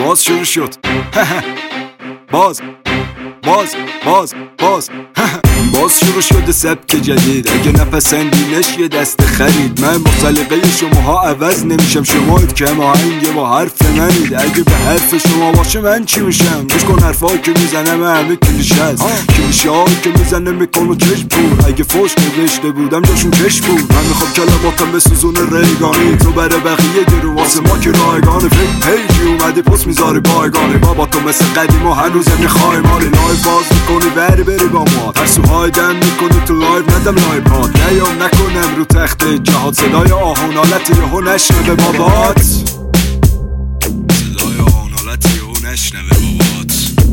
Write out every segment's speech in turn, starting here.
باز شروع شد باز باز شروع شده سبک جدید. اگه نپسندینش یه دست خرید. من با سلیقه شماها عوض نمیشم، شمایید که هماهنگ با حرف منید. اگه به حرف شما باشه من چی میشم؟ گوش کن حرفایی که میزنم همه کلیشه است، کلیشه هایی که میزنم میکنم چشم پور. اگه فوش نوشته بودم جاشون کش بود. من میخوام کلماتم به سوزون ریگانی، تو برای بقیه گرو واسه ما که رایگانه. فکر هیچی اومدی پست میذاری بایگانه، بابا تو مثل قدیم و هنوز میخوای مالی. لایف باز میکنی بری با ما، ترسوهای دم میکنی تو لایف ندم لایف پاد. نیام نکنم رو تخت جهاد، صدای آهون حالتی یهو نشنوه بابات، صدای آهون حالتی یهو نشنوه بابات.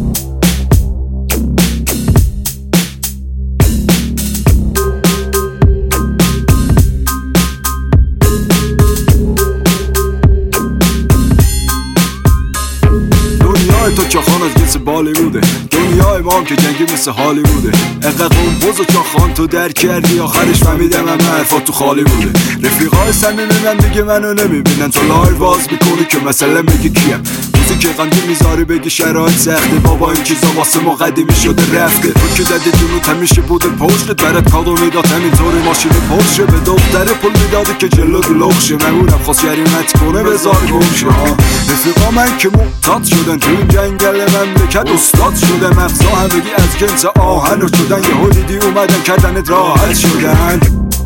دنیای تو چاخان از جنس بالیووده، دنیای ما هم که جنگی مثل هالیووده. انقدر قنبوز و چاخان تو در کردی، آخرش فهمیدم همه حرفات تو خالی بوده. رفیقای صمیمی من دیگه منو نمیبینن، تو لایو باز میکنی که مثلا میگی کیم. موزیک غمگین میذاری بگی شرایط سخته، بابا این چیزا واسه ما قدیمی شده رفته. تو که دادی جنوت همیشه بوده پشتت، برات کادو میداد همینطوری ماشین پرشه. به دختر پول میدادی که جلو لخشه، ممونم خواست جریمت کنه بذار گمشه. رفیقا من که معتاد شدن تو این جنگل مملکت، استاد شده مغزا همگی از جنس آهن و شدن. یهو دیدی اومدن کردنت راحت شدن،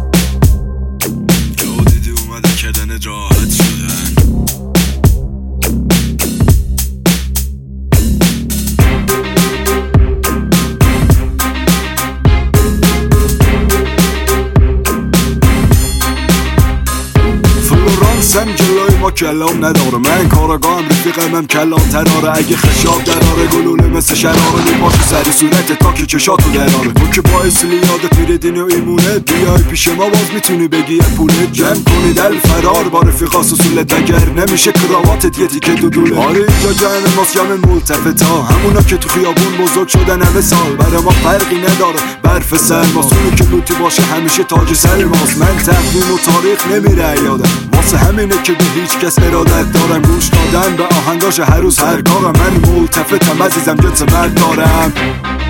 یهو دیدی اومدن کردنت راحت شدن. فلورانسم جلوی ما کلام نداره، من کاراگاهم رفیقم هم کلام تراره. اگه خشاب دراره گلوله مثل شراره، میپاشه سری صورت تا که چشاتو دراره. تو که باعث لیادت میره دین و ایمونه، بیای پیش ما باز میتونی بگی یه پوله. جمع کنی دل فرار با رفیقا سسولت، اگر نمیشه کراواتت یه تیکه دودوله. آره اینجا جمع ماست، جمع ملتفتا، همونا که تو خیابون بزرگ شدن همه سال. برای ما فرقی نداره برف سرماست، اونی که لوتی باشه همیشه تاج سر ماست. من تقویم و تاریخ نمیره یادم، واسه همینه که به هیچ کس ارادت دارم. گوش دادن به آهنگاش هر روز هر کارم، من ملتفتم عزیزم جنس مرد دارم.